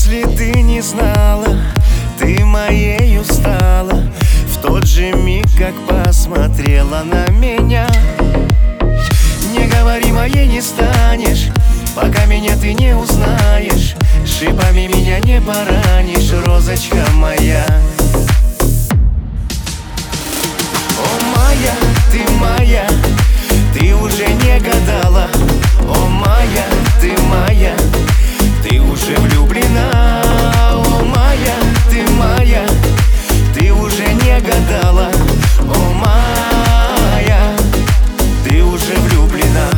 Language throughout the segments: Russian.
Если ты не знала, ты моею стала в тот же миг, как посмотрела на меня. Не говори, моей не станешь, пока меня ты не узнаешь. Шипами меня не поранишь, розочка моя. О, моя, ты уже не гадала. О, моя, ты уже влюблена. О, моя, ты уже не гадала. О, моя, ты уже влюблена.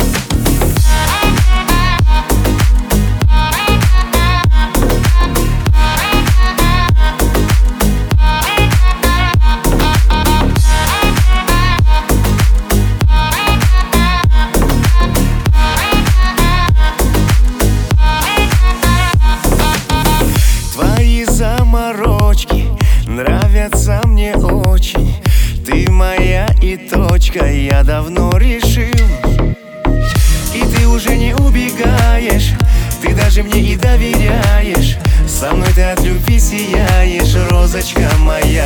Заморочки нравятся мне очень. Ты моя и точка, я давно решил. И ты уже не убегаешь, ты даже мне и доверяешь. Со мной ты от любви сияешь, розочка моя.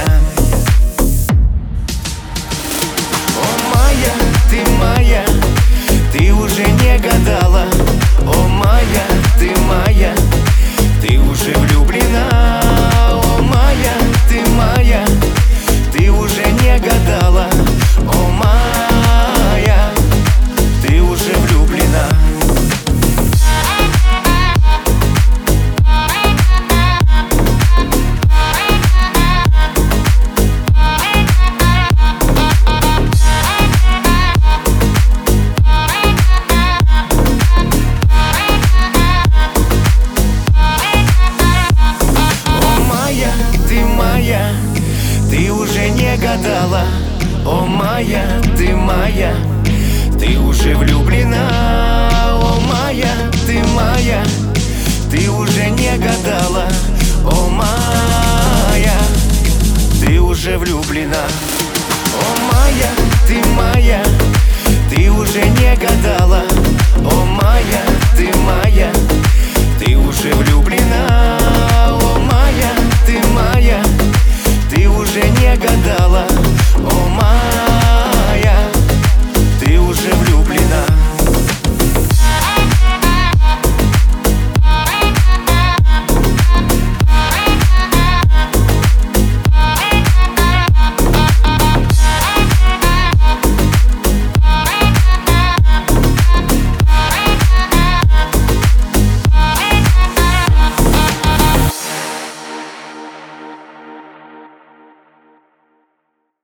О, моя, ты уже не гадала. О, моя, ты уже влюблена. О, моя, ты уже не гадала. О, моя, ты уже влюблена. Ты уже не гадала. О, моя, ты уже влюблена. О, моя, ты уже не гадала. О, моя, ты уже влюблена. О, моя, ты уже не гадала. О, моя, ты уже влюблена.